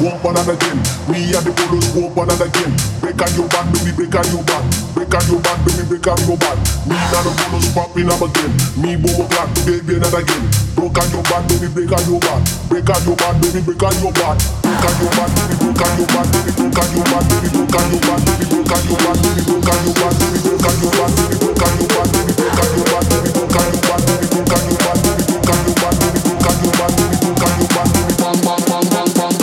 go up and again. Me and the bolos go up and again. Break on your back, baby, break on your back. Break on your back, baby, break on your back. Me and the bolos popping up again. Me boom clock, baby, and again. Broke on your back, baby, break on your back. Break on your back, baby, break on your back. Break on your back, baby, break on your back, baby, break on your back, baby, break on your back, baby, break on your back, baby, break on your back, baby, break on your back, baby, break on your back, baby, break on your back, baby, break on your back, baby, break on your back, baby, break on your back, baby, break on your back, baby, break on your back, baby, bang bang bang bang bang.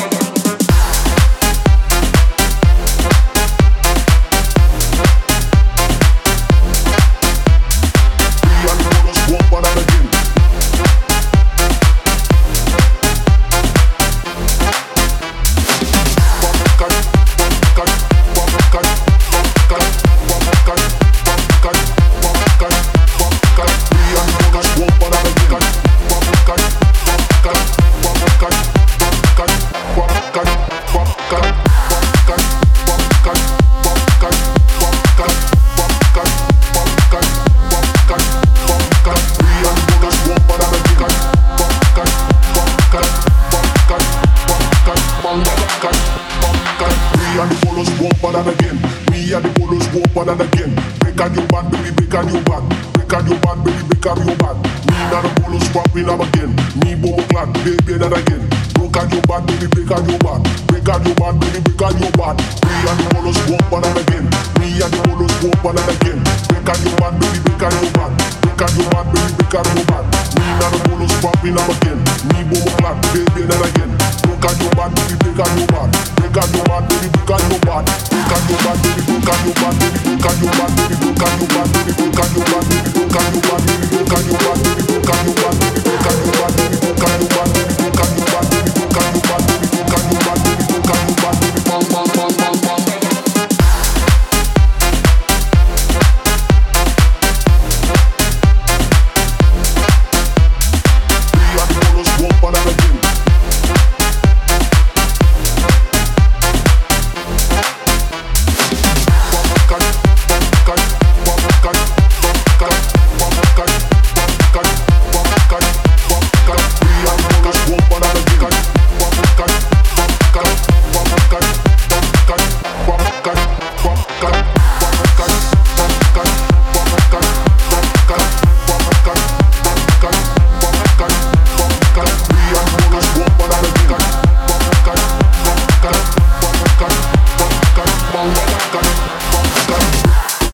Can you